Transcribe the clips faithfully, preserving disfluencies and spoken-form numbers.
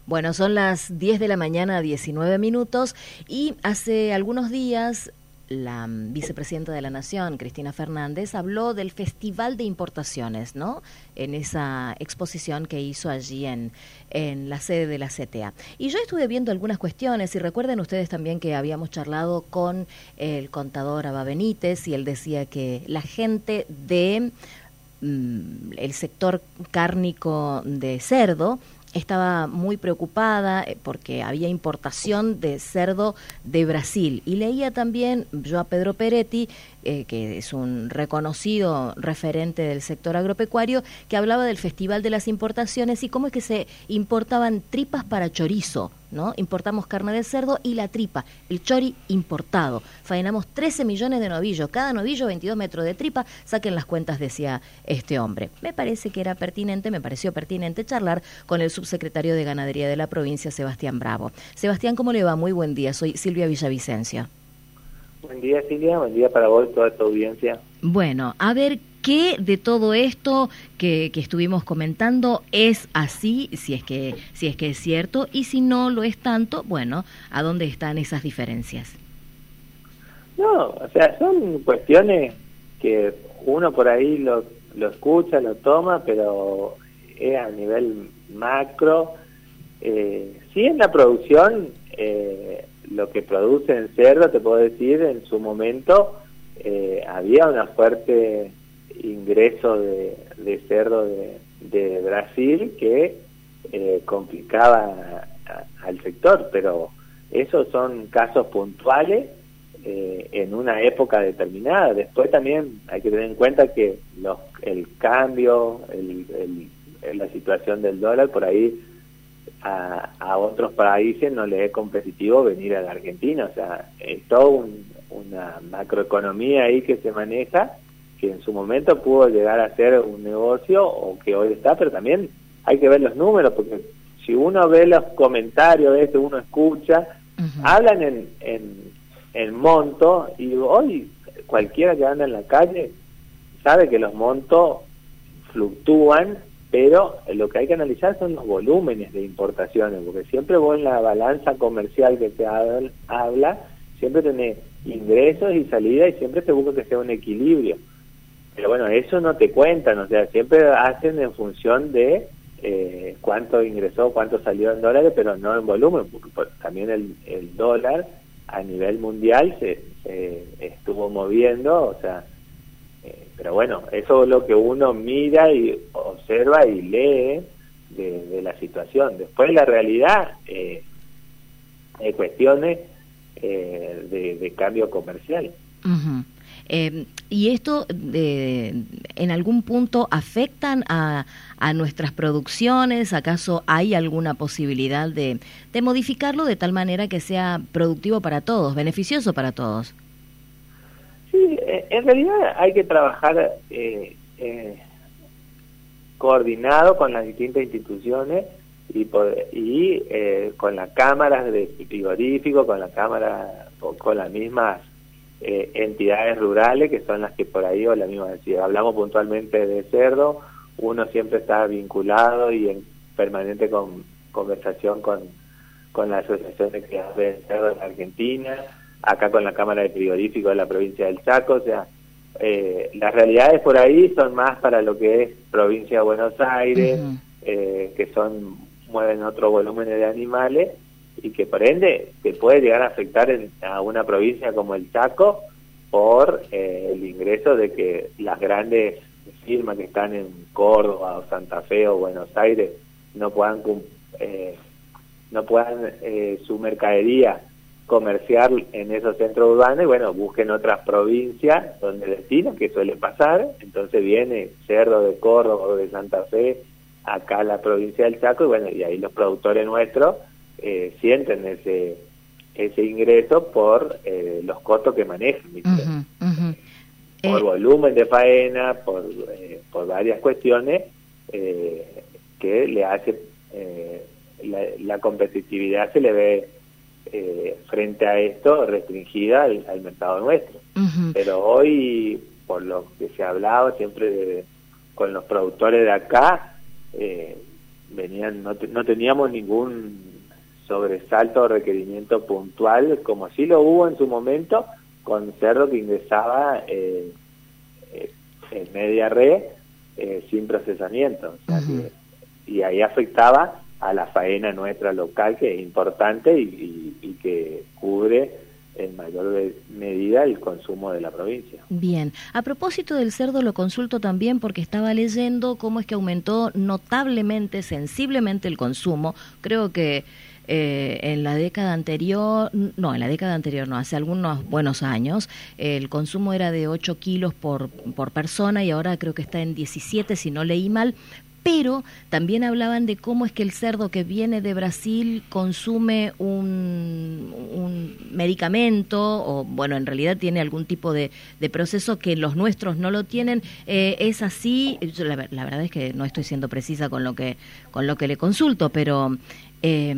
Bueno, son las diez de la mañana, diecinueve minutos, y hace algunos días la vicepresidenta de la Nación, Cristina Fernández, habló del Festival de Importaciones, ¿no? En esa exposición que hizo allí en, en la sede de la C T A. Y yo estuve viendo algunas cuestiones, y recuerden ustedes también que habíamos charlado con el contador Abba Benítez, y él decía que la gente de mm, el sector cárnico de cerdo estaba muy preocupada porque había importación de cerdo de Brasil. Y leía también yo a Pedro Peretti, eh, que es un reconocido referente del sector agropecuario, que hablaba del Festival de las Importaciones y cómo es que se importaban tripas para chorizo, ¿no? Importamos carne de cerdo y la tripa, el chori importado. Faenamos trece millones de novillos, cada novillo veintidós metros de tripa, saquen las cuentas, decía este hombre. Me parece que era pertinente, me pareció pertinente charlar con el subsecretario de Ganadería de la provincia, Sebastián Bravo. Sebastián, ¿cómo le va? Muy buen día, soy Silvia Villavicencio. Buen día, Silvia, buen día para vos y toda tu audiencia. Bueno, a ver, ¿qué de todo esto que, que estuvimos comentando es así, si es que si es que es cierto, y si no lo es tanto, bueno, ¿a dónde están esas diferencias? No, o sea, son cuestiones que uno por ahí lo, lo escucha, lo toma, pero es a nivel macro. Eh, sí, en la producción, eh, lo que produce en cerdo, te puedo decir, en su momento eh, había una fuerte ingreso de, de cerdo de, de Brasil que eh, complicaba a, a, al sector, pero esos son casos puntuales eh, en una época determinada. Después también hay que tener en cuenta que los, el cambio, el, el, la situación del dólar, por ahí a, a otros países no les es competitivo venir a la Argentina. O sea, es toda un, una macroeconomía ahí que se maneja, que en su momento pudo llegar a ser un negocio o que hoy está, pero también hay que ver los números, porque si uno ve los comentarios de esto, uno escucha, uh-huh. hablan en, en, en monto, y hoy cualquiera que anda en la calle sabe que los montos fluctúan, pero lo que hay que analizar son los volúmenes de importaciones, porque siempre vos en la balanza comercial que se habla, siempre tenés ingresos y salidas y siempre se busca que sea un equilibrio. Pero bueno, eso no te cuentan, o sea, siempre hacen en función de eh, cuánto ingresó, cuánto salió en dólares, pero no en volumen, porque pues, también el, el dólar a nivel mundial se, se estuvo moviendo, o sea, eh, pero bueno, eso es lo que uno mira y observa y lee de, de la situación. Después la realidad, eh, hay cuestiones eh, de, de cambio comercial. Uh-huh. Eh, ¿Y esto de, en algún punto afectan a, a nuestras producciones? ¿Acaso hay alguna posibilidad de, de modificarlo de tal manera que sea productivo para todos, beneficioso para todos? Sí, en realidad hay que trabajar eh, eh, coordinado con las distintas instituciones y, por, y eh, con las cámaras de frigorífico, con la cámara, con las mismas Eh, entidades rurales que son las que por ahí, o la misma, si hablamos puntualmente de cerdo, uno siempre está vinculado y en permanente con, conversación con, con la Asociación de Criadores de Cerdo en Argentina, acá con la Cámara de Frigorífico de la provincia del Chaco. O sea, eh, las realidades por ahí son más para lo que es provincia de Buenos Aires, uh-huh. eh, que son mueven otro volumen de animales, y que por ende te puede llegar a afectar en, a una provincia como el Chaco por eh, el ingreso de que las grandes firmas que están en Córdoba o Santa Fe o Buenos Aires no puedan eh, no puedan eh, su mercadería comerciar en esos centros urbanos, y bueno, busquen otras provincias donde destinan, que suele pasar. Entonces viene cerdo de Córdoba o de Santa Fe acá a la provincia del Chaco, y bueno, y ahí los productores nuestros Eh, sienten ese ese ingreso por eh, los costos que manejan, uh-huh, uh-huh. por eh, volumen de faena, por eh, por varias cuestiones eh, que le hace eh, la, la competitividad se le ve eh, frente a esto restringida al, al mercado nuestro. Uh-huh. Pero hoy, por lo que se ha hablado siempre de, con los productores de acá, eh, venían, no, te, no teníamos ningún sobresalto o requerimiento puntual, como sí lo hubo en su momento, con cerdo que ingresaba eh, eh, en media red eh, sin procesamiento. O sea, uh-huh. que, y ahí afectaba a la faena nuestra local, que es importante y, y, y que cubre en mayor medida el consumo de la provincia. Bien, a propósito del cerdo lo consulto también porque estaba leyendo cómo es que aumentó notablemente, sensiblemente el consumo. Creo que eh, en la década anterior, no, en la década anterior no, hace algunos buenos años, el consumo era de ocho kilos por, por persona y ahora creo que está en diecisiete, si no leí mal. Pero también hablaban de cómo es que el cerdo que viene de Brasil consume un, un medicamento, o bueno, en realidad tiene algún tipo de, de proceso que los nuestros no lo tienen. Eh, ¿Es así? Yo la, la verdad es que no estoy siendo precisa con lo que, con lo que le consulto, pero eh,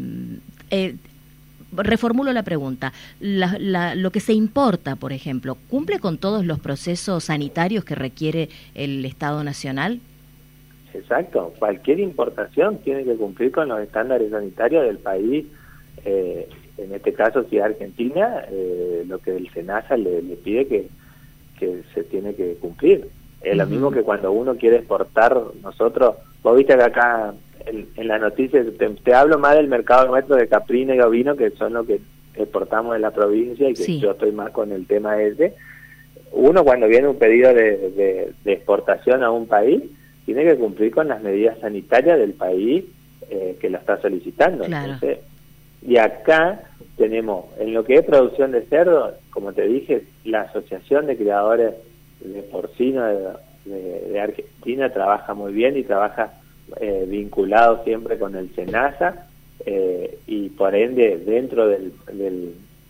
eh, reformulo la pregunta. La, la, lo que se importa, por ejemplo, ¿cumple con todos los procesos sanitarios que requiere el Estado Nacional? Exacto, cualquier importación tiene que cumplir con los estándares sanitarios del país, eh, en este caso si es Argentina, eh, lo que el SENASA le, le pide que, que se tiene que cumplir. Es uh-huh. lo mismo que cuando uno quiere exportar, nosotros, vos viste que acá en, en las noticias, te, te hablo más del mercado nuestro de caprino y ovino, que son lo que exportamos en la provincia y que sí. Yo estoy más con el tema ese. Uno cuando viene un pedido de, de, de exportación a un país, tiene que cumplir con las medidas sanitarias del país eh, que lo está solicitando. Claro. Entonces, y acá tenemos, en lo que es producción de cerdo, como te dije, la Asociación de Criadores de Porcino de, de, de Argentina trabaja muy bien y trabaja eh, vinculado siempre con el SENASA eh, y por ende dentro del, del,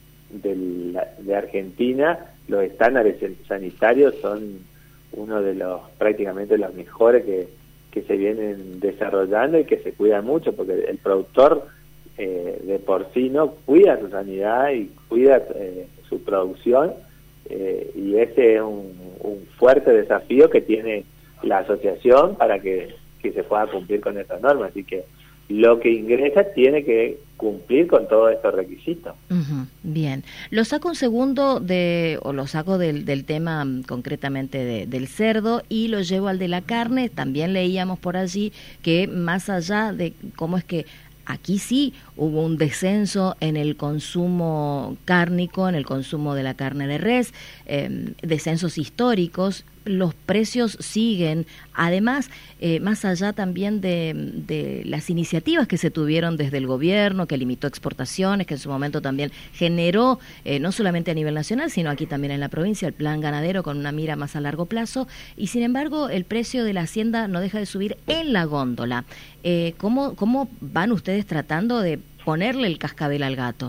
del, de Argentina los estándares sanitarios son uno de los prácticamente los mejores que, que se vienen desarrollando y que se cuidan mucho, porque el productor eh, de porcino cuida su sanidad y cuida eh, su producción eh, y ese es un, un fuerte desafío que tiene la asociación para que, que se pueda cumplir con estas normas, así que lo que ingresa tiene que cumplir con todos estos requisitos. Uh-huh, bien, lo saco un segundo de, o lo saco del, del tema concretamente de, del cerdo y lo llevo al de la carne. También leíamos por allí que más allá de cómo es que aquí sí hubo un descenso en el consumo cárnico, en el consumo de la carne de res, eh, descensos históricos, los precios siguen. Además, eh, más allá también de, de las iniciativas que se tuvieron desde el gobierno, que limitó exportaciones, que en su momento también generó, eh, no solamente a nivel nacional, sino aquí también en la provincia, el plan ganadero con una mira más a largo plazo, y sin embargo el precio de la hacienda no deja de subir en la góndola. Eh, ¿cómo, ¿Cómo van ustedes tratando de ponerle el cascabel al gato?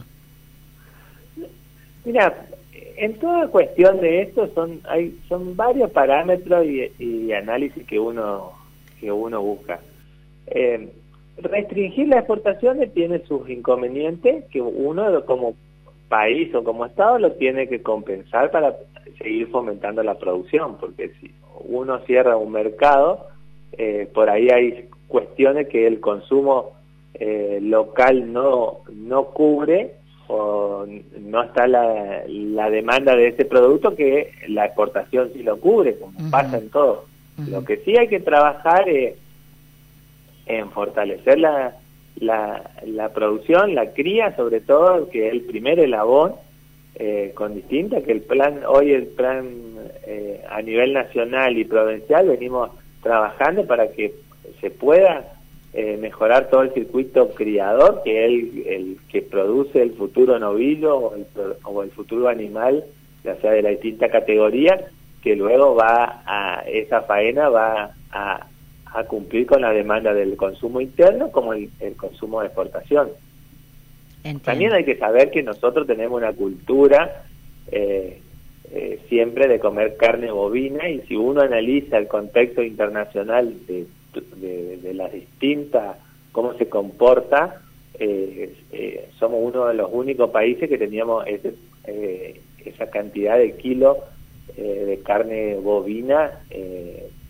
Mira, en toda cuestión de esto son hay son varios parámetros y, y análisis que uno que uno busca. Eh, restringir las exportaciones tiene sus inconvenientes que uno como país o como Estado lo tiene que compensar para seguir fomentando la producción, porque si uno cierra un mercado, eh, por ahí hay cuestiones que el consumo eh, local no no cubre o no está la, la demanda de ese producto que la exportación sí lo cubre, como uh-huh. pasa en todo. Uh-huh. Lo que sí hay que trabajar es en fortalecer la, la, la producción, la cría, sobre todo, que es el primer eslabón, eh, con distinta, que el plan, hoy el plan eh, a nivel nacional y provincial venimos trabajando para que se pueda Eh, mejorar todo el circuito criador, que es el, el que produce el futuro novillo o el, o el futuro animal, ya sea de la distinta categoría, que luego va a, esa faena va a, a cumplir con la demanda del consumo interno como el, el consumo de exportación. Entiendo. También hay que saber que nosotros tenemos una cultura eh, eh, siempre de comer carne bovina, y si uno analiza el contexto internacional de De, de las distintas, cómo se comporta, eh, eh, somos uno de los únicos países que teníamos ese, eh, esa cantidad de kilos eh, de carne bovina eh,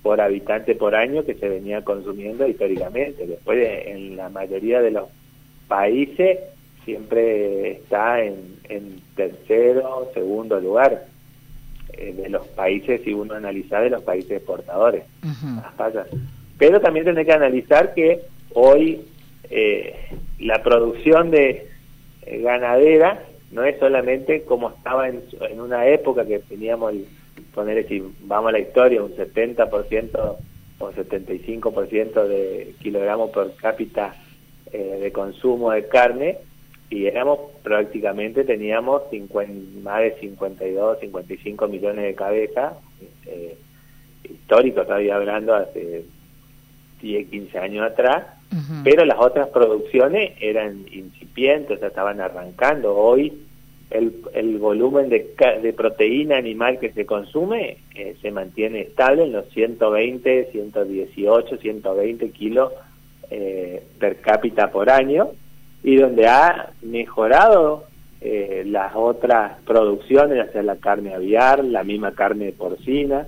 por habitante por año que se venía consumiendo históricamente. Después, de, en la mayoría de los países, siempre está en, en tercero, segundo lugar eh, de los países, si uno analiza de los países exportadores. Uh-huh. Las pasas. Pero también tiene que analizar que hoy eh, la producción de eh, ganadera no es solamente como estaba en, en una época que teníamos el poner, si vamos a la historia, un setenta por ciento o setenta y cinco por ciento de kilogramos por cápita eh, de consumo de carne, y éramos prácticamente, teníamos cincuenta, más de cincuenta y dos, cincuenta y cinco millones de cabezas, eh, históricos, estaba hablando hace diez, quince años atrás, uh-huh. Pero las otras producciones eran incipientes, o sea, estaban arrancando. Hoy El, el volumen de, de proteína animal que se consume eh, se mantiene estable en los ciento veinte, ciento dieciocho, ciento veinte kilos eh, per cápita por año, y donde ha mejorado eh, las otras producciones, ya sea la carne aviar, la misma carne porcina,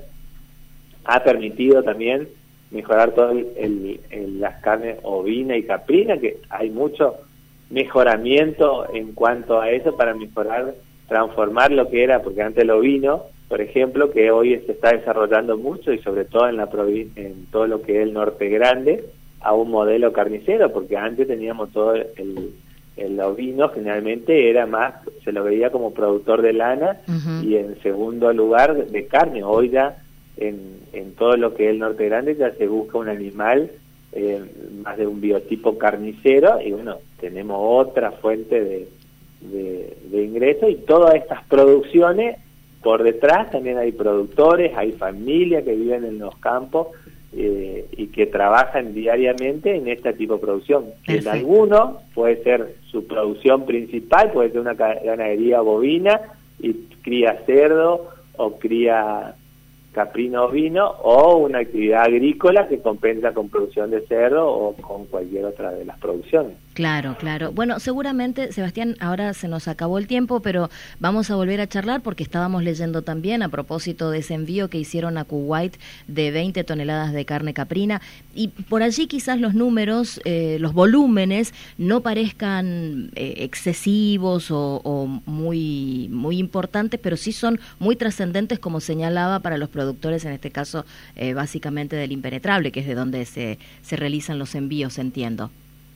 ha permitido también mejorar todo el, el, el, las carnes ovina y caprina, que hay mucho mejoramiento en cuanto a eso para mejorar, transformar lo que era, porque antes el ovino, por ejemplo, que hoy se está desarrollando mucho y sobre todo en la provin- en todo lo que es el norte grande, a un modelo carnicero, porque antes teníamos todo el, el ovino, generalmente era más, se lo veía como productor de lana, uh-huh. Y en segundo lugar de carne. Hoy ya en, en todo lo que es el norte grande ya se busca un animal Eh, más de un biotipo carnicero, y bueno, tenemos otra fuente de, de, de ingresos, y todas estas producciones por detrás también hay productores, hay familias que viven en los campos eh, y que trabajan diariamente en este tipo de producción. En algunos puede ser su producción principal, puede ser una ganadería bovina y cría cerdo o cría caprino ovino, o una actividad agrícola que compensa con producción de cerdo o con cualquier otra de las producciones. Claro, claro. Bueno, seguramente, Sebastián, ahora se nos acabó el tiempo, pero vamos a volver a charlar porque estábamos leyendo también a propósito de ese envío que hicieron a Kuwait de veinte toneladas de carne caprina, y por allí quizás los números, eh, los volúmenes no parezcan eh, excesivos o, o muy, muy importantes, pero sí son muy trascendentes, como señalaba, para los productores, en este caso, eh, básicamente del impenetrable, que es de donde se, se realizan los envíos, entiendo.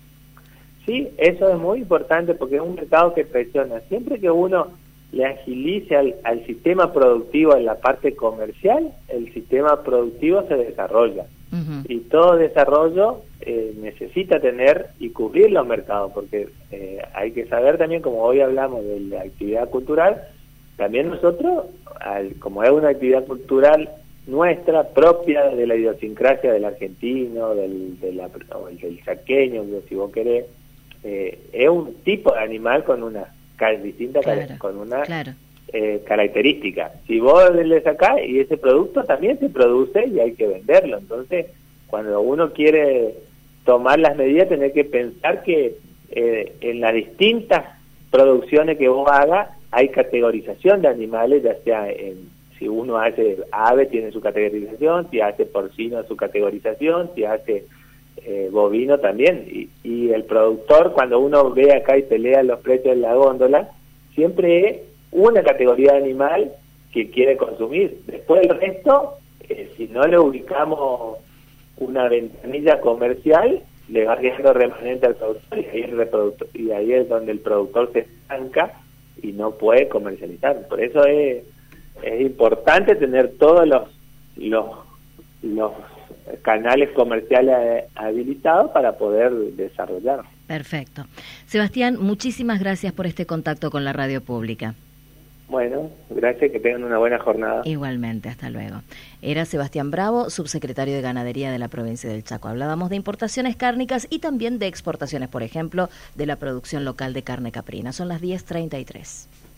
Sí, eso es muy importante porque es un mercado que presiona. Siempre que uno le agilice al, al sistema productivo en la parte comercial, el sistema productivo se desarrolla. Uh-huh. Y todo desarrollo eh, necesita tener y cubrir los mercados, porque eh, hay que saber también, como hoy hablamos de la actividad cultural, también nosotros, al, como es una actividad cultural nuestra, propia de la idiosincrasia del argentino, del, de la, o del chaqueño, si vos querés, Eh, es un tipo de animal con una distinta claro, con una claro. eh, característica. Si vos le sacás, y ese producto también se produce y hay que venderlo. Entonces, cuando uno quiere tomar las medidas, tenés que pensar que eh, en las distintas producciones que vos hagas hay categorización de animales, ya sea en, si uno hace ave tiene su categorización, si hace porcino su categorización, si hace Eh, bovino también, y, y el productor, cuando uno ve acá y pelea los precios en la góndola, siempre es una categoría de animal que quiere consumir. Después el resto, eh, si no le ubicamos una ventanilla comercial, le va quedando remanente al productor, y ahí, el reproductor, y ahí es donde el productor se estanca y no puede comercializar. Por eso es, es importante tener todos los los los canales comerciales habilitados para poder desarrollar. Perfecto. Sebastián, muchísimas gracias por este contacto con la radio pública. Bueno, gracias, que tengan una buena jornada. Igualmente, hasta luego. Era Sebastián Bravo, subsecretario de Ganadería de la provincia del Chaco. Hablábamos de importaciones cárnicas y también de exportaciones, por ejemplo, de la producción local de carne caprina. Son las diez treinta y tres.